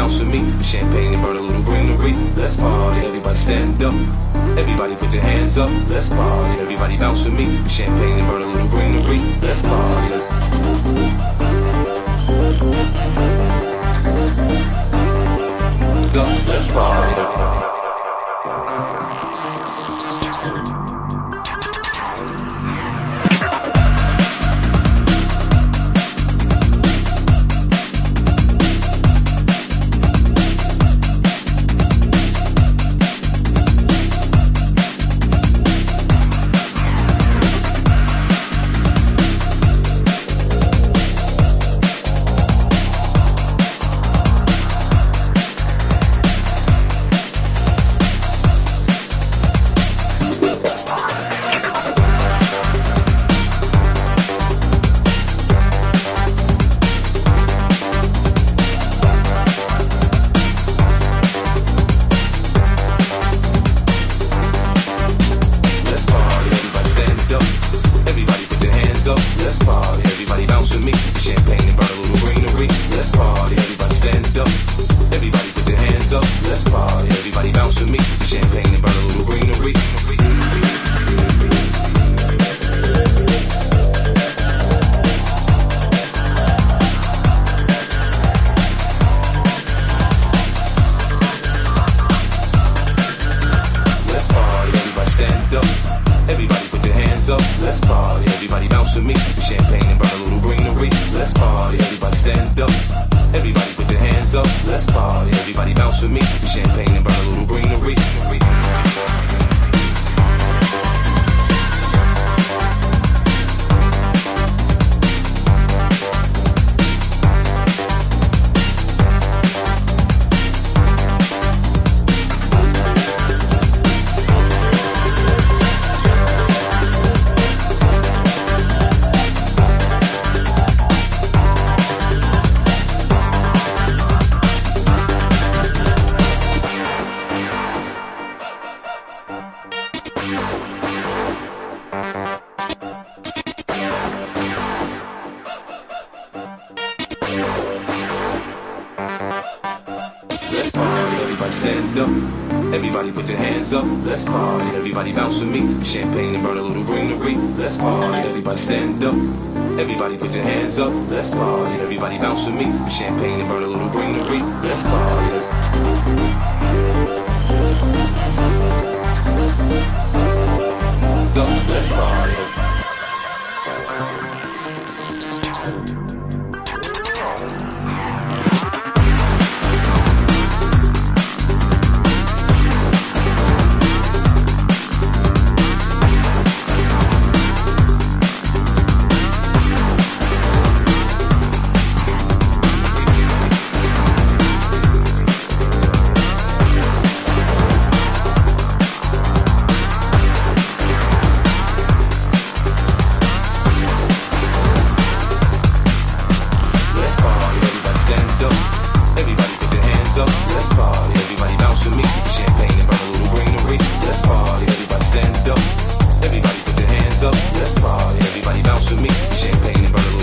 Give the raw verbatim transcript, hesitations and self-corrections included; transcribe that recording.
bounce with me. Champagne and burn a little greenery. Let's party, everybody stand up. Everybody put your hands up. Let's party, everybody bounce with me. Champagne and burn a little greenery. Let's party. Let's party. Stand up, everybody put your hands up. Let's party, everybody bounce with me. Champagne and burn a little greenery. Let's party, everybody stand up. Everybody put your hands up. Let's party, everybody bounce with me. Champagne and burn a little greenery. Let's party. Let's party. Everybody put their hands up, let's party. Everybody bounce with me. Champagne and burn a little